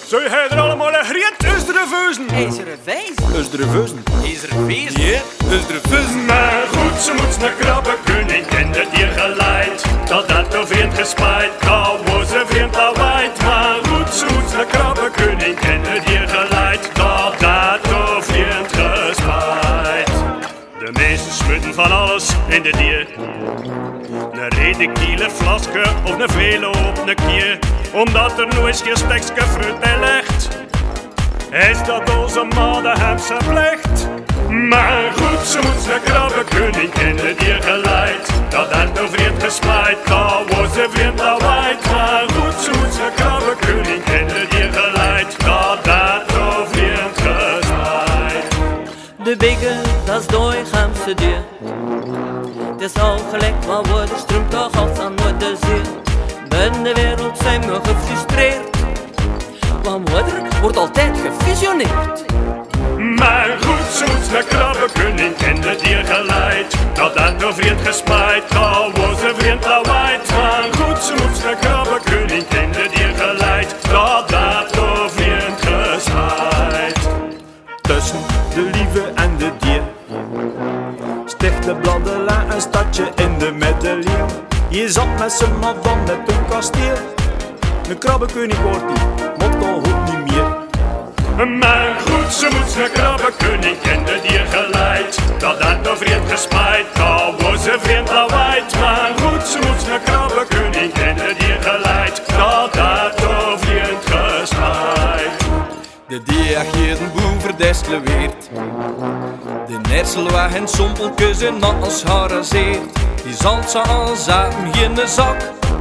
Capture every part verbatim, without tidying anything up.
Zou jij er allemaal een griet? Is er een veuzen? Is er een wijs? Is er een veuzen? Is er een wijs? Ja, is er een veuzen? Maar goed, ze moet naar krabbenkoning in het dier geleid. Dat dat door vriend gespijt, dat was een vriend al wijd. Maar goed, ze moet naar krabbenkoning in het dier geleid. Dat dat door vriend gespijt. De meesten smitten van alles in de dier. Een rede kiele flaske of een vele op een kier. Omdat er nooit geen stekske fruit in ligt. Is dat onze mannen hem zijn plicht? Maar goed, ze moet naar krabbenkoning in het dier geleid. Dat had door vriend gespijt, dat was een vriend al wijd. Maar goed, ze moet naar krabbenkoning in het dier geleid. Dat had door vriend gespijt. De bigge, dat is doorgaamse dier. Het is al gelijk, maar worden stroomt toch als aan de zee. In de wereld zijn we gefrustreerd. Want moeder wordt altijd gefusioneerd. Maar goed, ze moet naar krabbenkoning in het dier geleid. Dat had door vriend gespijt, dat was een vriend al wijd. Maar goed, ze moet naar krabbenkoning in het dier geleid. Dat had door vriend gespijt. Tussen de lieve en de dier sticht de Bladdela een stadje in de middeleeuw. Je zat met z'n madam met een kasteel. Een krabbenkoning wordt die, mot al goed niet meer. Maar goed, ze moet naar krabbenkoning in de dier geleid. Dat had door vriend gespijt, dat was een vriend al wijd. Maar goed, ze moet naar krabbenkoning in de dier geleid. Dat had door vriend gespijt. De diageerde boem verdesteleerd. De nerselwagen sompeltjes en nat als harazeert. Die zand ze al zaten hier in de zak.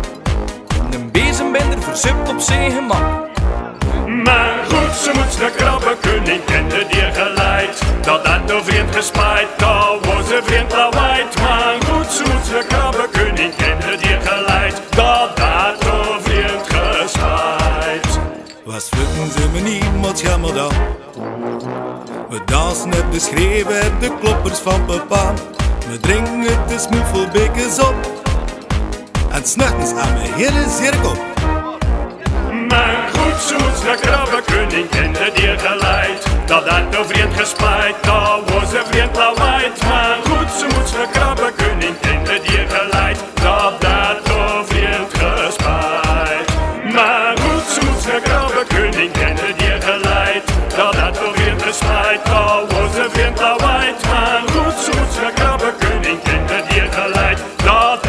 Een bezembinder verzupt op zijn gemak. Maar goed, ze moet naar krabbenkoning in de dier geleid. Dat had door vriend gespijt, dat was een vriend al wijd. Maar goed, ze moet naar krabbenkoning in de dier geleid. Dat had door vriend gespijt. Was vluchten ze me niet, wat gaan we dan? We dansen het beschreven, de kloppers van papa. We drinken het de smoefelbekens op. En snuchtens aan mijn hele cirkel. Maar goed, ze moet naar krabbenkoning in de dier geleid. Dat had door vriend gespijt, dat was een vriend al wijd. Maar goed, ze moet naar krabbenkoning in de dier geleid. Dat had door vriend gespijt. Maar goed, ze moet naar krabbenkoning in de dier geleid. Dat had door vriend gespijt, dat was een vriend al wijd. Maar goed, ze moet naar krabbenkoning in de dier geleid. Dat